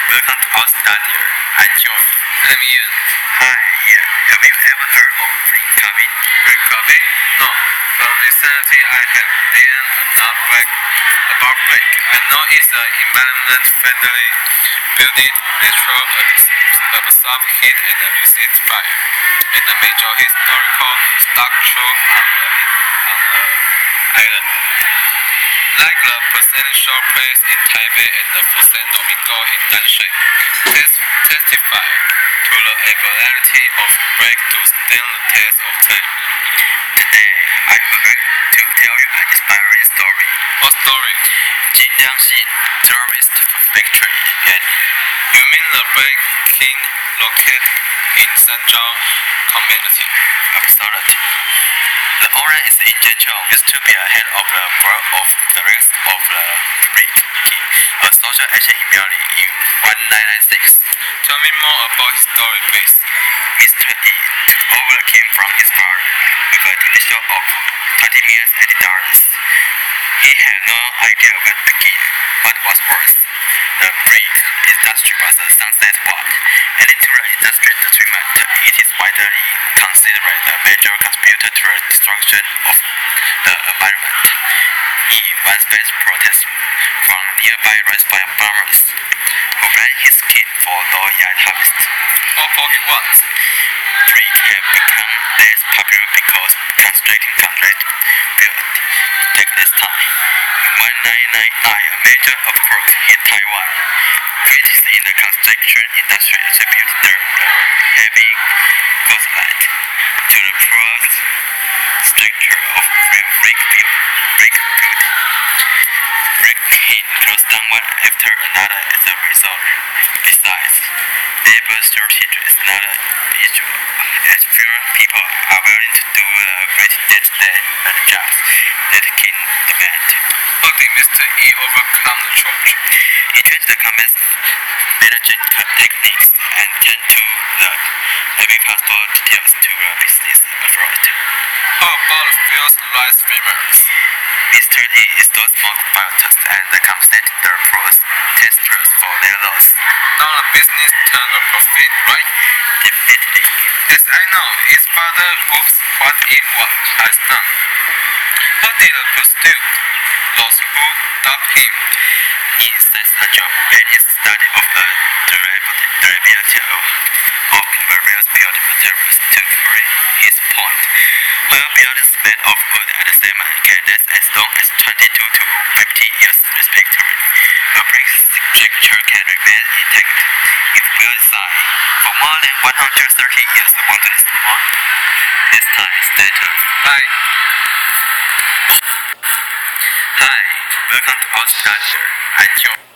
Welcome to our studio. I'm John. I'm Ian. Hi, Ian. Have you ever heard of Green Coffee? Green coffee? No. But recently I have been about break. I know it's an environment-friendly, building natural absorb heat and resist fire, and a major historical structure on the island. Like the presidential place in Taipei and the San Domingo in Nanshui, testify to the ability of break to stand the test of time. Today, I'm going to tell you an inspiring story. What story? Jinjiangxin Tourist Factory. Yes. You mean the break king located in Sanzhou community? Absolutely. The owner is in Zhengzhou, used to be a head of the board of directors of the Break King, a social action in Miaoli in 1996. Tell me more about his story, please. Mr. Yi overcame from his father with a initial of 20 million dollars. He had no idea where to begin. What was worse, the brick industry was a sunset walk, adding to the industry's treatment. It is widely considered a major contributor to the destruction of the environment. He once faced protests from nearby rice farm farmers who ran his skin for low yield harvest. All for he wants. Brick have become less popular because constructing concrete built take less time. In 1999, a major earthquake hit Taiwan. Critics in the construction industry attribute the heavy coastline to the poor structure of brick building. Brick King closed down one after another as a result. Besides, labor shortage is not an issue, as fewer people are willing to do the great day-to-day jobs that King demand. How did Mr. Yi overcome the challenge? He changed the company's management techniques and turned to the every possible details to the business abroad. How about the field rice swimmers? Mr. Yi installed smoke filters and compensated the protesters for their loss. Now the business turned a profit, right? Definitely. As I know, his father moves what it has done. How did the pursuit? Those who doubt him. He says a job at his study of the durability of various building materials to prove his point. While buildings made of wood and cement can last as long as 22 to 50 years respectively, the brick structure can remain intact if well designed for more than 130 years. Want to listen more? This time, stay tuned. Bye. Hi, welcome to our studio. I'm John.